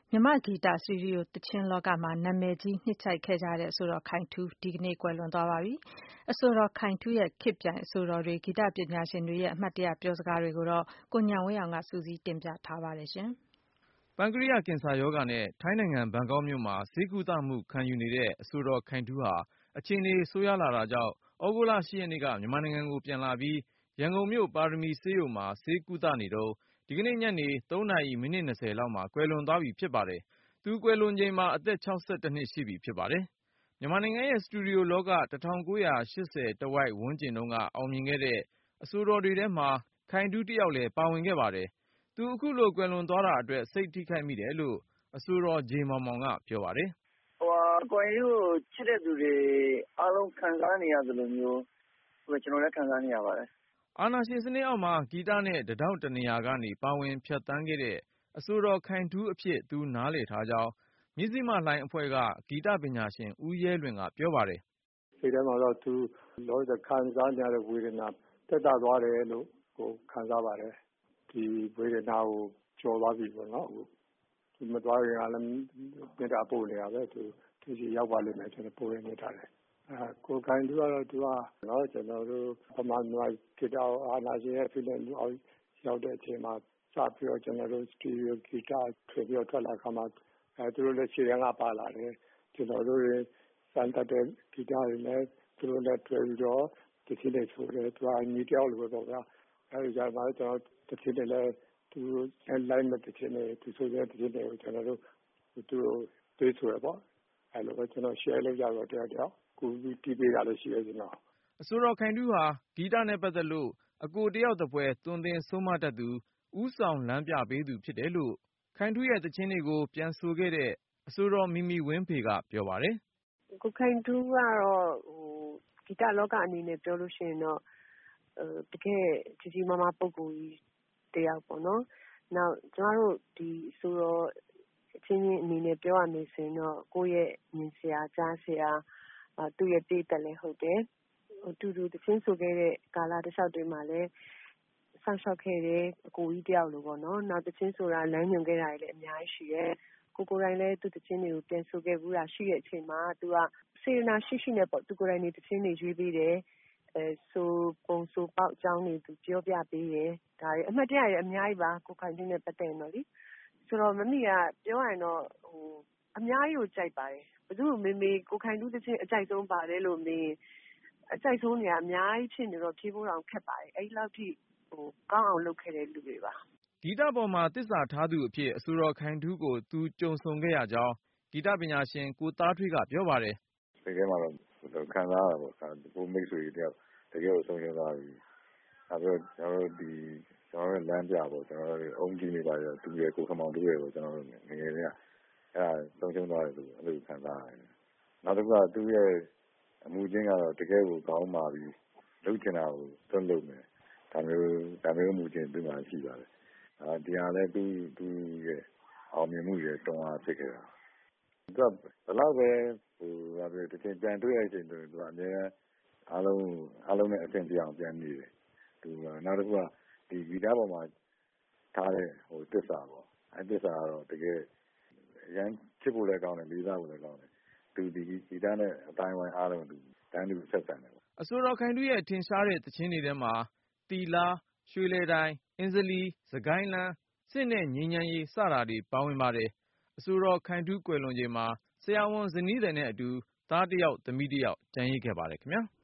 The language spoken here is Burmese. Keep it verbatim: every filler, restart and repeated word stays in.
မြန်မာ့ဂီတစတူဒီယိုသီချင်းလောကမှာနာမည်ကြီးနှစ်ခြိုက်ခဲ့ကြတဲ့အဆိုတော်ခိုင်ထူးဒီကနေ့ကွယ်လွန်သွားပါပြီ။အဆိုတော်ခိုင်ထူးရဲ့ခေတ်ပြိုင်အဆိုတော်တွေဂီတပညာရှင်တွေရဲ့အမှတ်တရပြောစကားတွေကိုတော့ကိုဉာဏ်ဝင်းအောင်ကစူးစီးတင်ပြထားပါတယ်ရှင်။ပန်ကရိယကင်ဆာရောဂါနဲ့ထိုင်းနိုင်ငံဘန်ကောက်မြို့မှာဆေးကုသမှုခံယူနေတဲ့အဆိုတော်ခိုင်ထူးဟာအခြေအနေဆိုးရွားလာတာကြောင့်ဩဂုတ်လ ၈ ရက်နေ့ကမြန်မာနိုင်ငံကိုပြန်လာပြီးရန်ကုန်မြို့ပါရမီဆေးရုံမှာဆေးကုသနေတော့ဒီကနေ့ညနေသုံးနာရီမိနစ်၂၀လောက်မှာကွယ်လွန်သွားပြီဖြစ်ပါတယ်။သူကွယ်လွန်ချိန်မှာအသက်၆၁နှစ်ရှိပြီဖြစ်ပါတယ်။မြန်မာနိုင်ငံရဲ့စတူဒီယိုလောက၁၉၈၀တဝိုက်ဝန်းကျင်တုန်းကအောင်မြင်ခဲ့တဲ့အဆိုတော်တွေထဲမှာခိုင်ထူးတယောက်လည်းပါဝင်ခဲ့ပါတယ်။သူအခုလိုကွယ်လွန်သွားတာအတွက်စိတ်ထိခိုက်မိတယ်လို့အဆိုတော်ဂျေမောင်မောင်ကပြောပါတယ်။ဟိုကိုယ်ရိုးချစ်တဲ့သူတွေအားလုံးခံစားနေရသလိုမျိုးကျွန်တော်လည်းခံစားနေရပါတယ်။အာဏာရှင်စနစ်အောက်မှာဂီတနဲ့တထောက်တနေရာကနေပါဝင်ဖြတ်သန်းခဲ့တဲ့အဆိုတော်ခိုင်ထူးအဖြစ်သူနားလည်ထားကြောင်းမြစ်စိမလှိုင်းအဖွဲ့ကဂီတပညာရှင်ဦးရဲလွင်ကပြောပါတယ်။ဒီထဲမှာတော့သူလောကခံစားနေရတဲ့ဝေဒနာတက်တာသွားတယ်လို့ကိုခံစားပါတယ်။ဒီဝေဒနာကိုကျော်သွားပြီပေါ့နော်။ဒီမသွားရင်လည်းမြတ်တာပို့နေရပဲသူသူစီရောက်ပါလိမ့်မယ်ကျွန်တော်ပို့ရနေထားတယ်။အဲကိုခိုင်ထူးကတော့သူကနော်ကျွန်တော်တို့ပမာဏဂီတအာနာရှင်ရဲ့ဖိလက်အောက်ရောက်တဲ့အချိန်မှာစပြီးတော့ကျွန်တော်တို့စတူဒီယိုဂီတထွေပြီးတော့ထွက်လာခါမှာအဲသူတို့လည်းခြေရန်ကပါလာတယ်ကျွန်တော်တို့စံတတ်တဲ့ဂီတတွေနဲ့သူတို့လည်းတွေ့ပြီးတော့တချို့တွေဆိုတယ်သူကညီတယောက်လိုပဲပေါ့ဗျာအဲဒီကြမှာကျွန်တော်တချို့တွေလည်းသူလိုက်မဲ့တချို့တွေသူဆိုတဲ့တချို့တွေကိုကျွန်တော်တို့သူတို့တွေးဆိုရပေါ့အဲလိုပဲကျွန်တော် share လုပ်ကြတော့တယောက်တယောက်ကိုတီးပေးတာလည်းရှိတယ်ကျွန်တော်အဆိုတော်ခိုင်ထူးဟာဂီတနဲ့ပတ်သက်လို့အကိုတယောက်တစ်ပွဲသွန်သင်ဆုံးမတတ်သူဦးဆောင်လမ်းပြပေးသူဖြစ်တယ်လို့ခိုင်ထူးရဲ့သချင်းတွေကိုပြန်ဆိုခဲ့တဲ့အဆိုတော်မီမီဝင်းဖေကပြောပါတယ်။ကိုခိုင်ထူးကတော့ဟိုဂီတလောကအနေနဲ့ပြောလို့ရှိရင်တော့တကယ်ကြီးကြီးမားမားပုံကိုယ်ကြီးတယောက်ပေါ့နော်။နောက်ကျမတို့ဒီဆိုတော့အချင်းချင်းအနေနဲ့ပြောရမယ်ဆိုရင်တော့ကိုယ့်ရဲ့မြင်စရာကြားစရာသူ့ရဲ့ပြည့်တက်လည်းဟုတ်တယ်။ဟိုတူတူသချင်းဆိုခဲ့တဲ့ကာလတစ်လျှောက်တွေမှာလည်းဆောက်ရှောက်ခဲ့တယ်အကိုကြီးတယောက်လိုပေါ့နော်နောက်သချင်းဆိုတာလမ်းညွှန်ခဲ့တာလည်းအများကြီးရှိတယ်ကိုကိုတိုင်းလည်းသူသချင်းတွေကိုပြန်ဆိုခဲ့ဘူးတာရှိတဲ့အချိန်မှာသူကစေရနာရှိရှိနဲ့ပေါ့သူကိုတိုင်းနေသချင်းတွေရွေးပေးတယ်အဲဆိုပုံဆိုပေါက်အကြောင်းတွေသူပြောပြပေးတယ်ဒါတွေအမှတ်တရရအများကြီးပါကိုခိုင်တူးနဲ့ပတ်သက်တော့လေဆိုတော့မမီကပြောရရင်တော့ဟိုအများကြီးကိုကြိုက်ပါတယ်ဘယ်သူမေမေကိုခိုင်တူးသချင်းအကြိုက်ဆုံးပါတယ်လို့မေးအကြိုက်ဆုံးနေရာအများကြီးဖြစ်နေတော့ဖြေဖို့တော့ခက်ပါတယ်အဲ့လောက်ထိဟိုကောင်းအောင်လုပ်ခဲ့တဲ့လူတွေပါဂီတပေါ်မှာသစ္စာထားသူအဖြစ်အဆိုတော်ခိုင်ထူးကိုသူကြုံဆုံခဲ့ရကြောင်းဂီတပညာရှင်ကိုသားထွေးကပြောပါတယ်။ဒီကဲမှာတော့ခံစားရတာပေါ့။ကိုမိတ်ဆွေတယောက်တကယ်ကိုဆုံးရှုံးသွားပြီ။နောက်ပြီးတော့ကျွန်တော်တို့ဒီကျွန်တော်တို့လမ်းပြပေါ့ကျွန်တော်တို့အုံးကြီးနေပါရသူရဲ့ကိုခမောင်တူရဲ့ကိုကျွန်တော်တို့ငယ်ငယ်လေးကအဲဒါဆုံးရှုံးသွားတယ်လို့အဲ့လိုခံစားရတယ်။နောက်တစ်ခုကသူရဲ့အမှုချင်းကတော့တကယ်ကိုကောင်းပါပြီ။လုပ်ချင်တာကိုသွတ်လုပ်မယ်။ဒါမျိုးဒါမျိုးမှုချင်းသူ့မှာရှိပါတယ်။အဲဒီဟာလည်းသူသူရဲ့အောင်မြင်မှုရဲ့တွန်းအားဖြစ်ခဲ့တာ။သူကဘယ်တော့ပဲဟိုဘာပဲတချင်းပြန်တွေ့ရတဲ့အချိန်တွေသူကအများအားလုံးအားလုံးနဲ့အဆင်ပြေအောင်ပြန်နေတယ်။သူကနောက်တစ်ခုကဒီဂီတပေါ်မှာထားတဲ့ဟိုတစ္ဆာပေါ့။အဲတစ္ဆာကတော့တကယ်အရင်ချစ်ဖို့လည်းကောင်းတယ်လေးစားဖို့လည်းကောင်းတယ်။သူဒီဂီတနဲ့အတိုင်းဝိုင်းအားလုံးသူတန်းတူဆက်ဆံတယ်ပေါ့။အဆိုတော်ခိုင်ထူးရဲ့ထင်ရှားတဲ့သချင်းတွေထဲမှာတီလာရွှေလဲတိုင်းအင်းစလီစကိုင်းလန်းစစ်နဲ့ငြိမ်းချမ်းရေးစတာတွေပါဝင်ပါတယ်အဆိုတော်ခိုင်ထူးကွယ်လွန်ချိန်မှာဆရာဝန်ဇနီးသည်နဲ့အတူသားတစ်ယောက်သမီးတစ်ယောက်ကျန်ရစ်ခဲ့ပါတယ်ခင်ဗျာ။